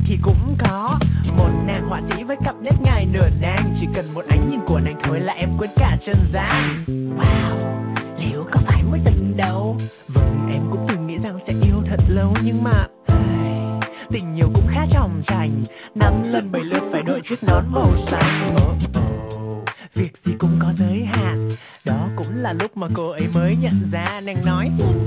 thì cũng có một nàng họa sĩ với cặp nét ngài nửa nàng. Chỉ cần một ánh nhìn của nàng thôi là em quên cả chân gian. Wow, liệu có phải mối tình đầu? Vâng, em cũng từng nghĩ rằng sẽ yêu thật lâu. Nhưng mà tình yêu cũng khá tròng trành, 5 lần 7 lượt phải đội chiếc nón màu xanh. Việc gì cũng có giới hạn, đó cũng là lúc mà cô ấy mới nhận ra. Nàng nói